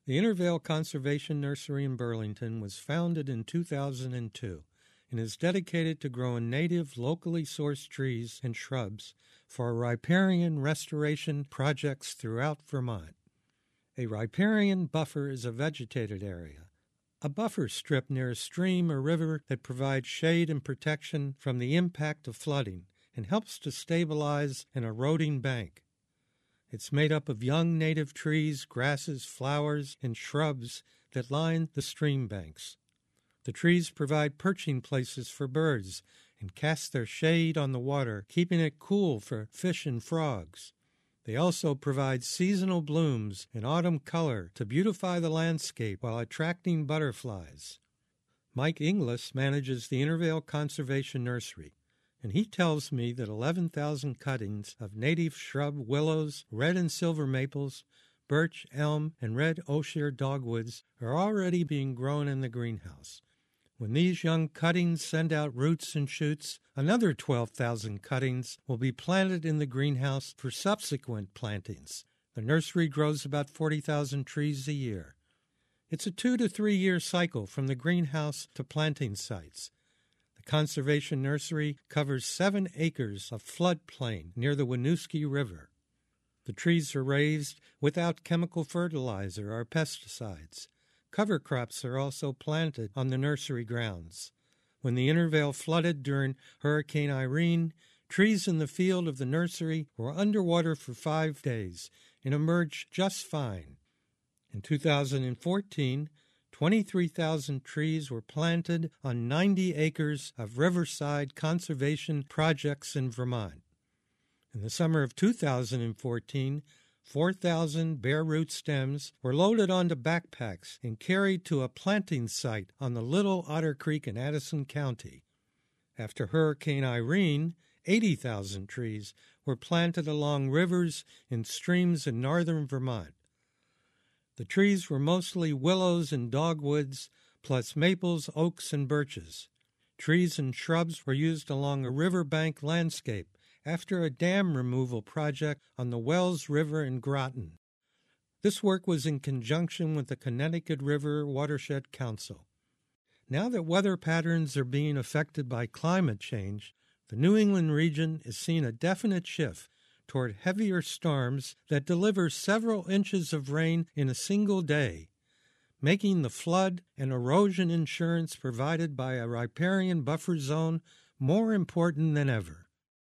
The Intervale Conservation Nursery in Burlington was founded in 2002 and is dedicated to growing native, locally sourced trees and shrubs for riparian restoration projects throughout Vermont. A riparian buffer is a vegetated area, a buffer strip near a stream or river that provides shade and protection from the impact of flooding and helps to stabilize an eroding bank. It's made up of young native trees, grasses, flowers, and shrubs that line the stream banks. The trees provide perching places for birds and cast their shade on the water, keeping it cool for fish and frogs. They also provide seasonal blooms and autumn color to beautify the landscape while attracting butterflies. Mike Inglis manages the Intervale Conservation Nursery, and he tells me that 11,000 cuttings of native shrub willows, red and silver maples, birch, elm, and red osier dogwoods are already being grown in the greenhouse. When these young cuttings send out roots and shoots, another 12,000 cuttings will be planted in the greenhouse for subsequent plantings. The nursery grows about 40,000 trees a year. It's a 2 to 3 year cycle from the greenhouse to planting sites. The Conservation Nursery covers 7 acres of floodplain near the Winooski River. The trees are raised without chemical fertilizer or pesticides. Cover crops are also planted on the nursery grounds. When the Intervale flooded during Hurricane Irene, trees in the field of the nursery were underwater for 5 days and emerged just fine. In 2014, 23,000 trees were planted on 90 acres of riverside conservation projects in Vermont. In the summer of 2014, 4,000 bare root stems were loaded onto backpacks and carried to a planting site on the Little Otter Creek in Addison County. After Hurricane Irene, 80,000 trees were planted along rivers and streams in northern Vermont. The trees were mostly willows and dogwoods, plus maples, oaks, and birches. Trees and shrubs were used along a riverbank landscape after a dam removal project on the Wells River in Groton. This work was in conjunction with the Connecticut River Watershed Council. Now that weather patterns are being affected by climate change, the New England region is seeing a definite shift toward heavier storms that deliver several inches of rain in a single day, making the flood and erosion insurance provided by a riparian buffer zone more important than ever.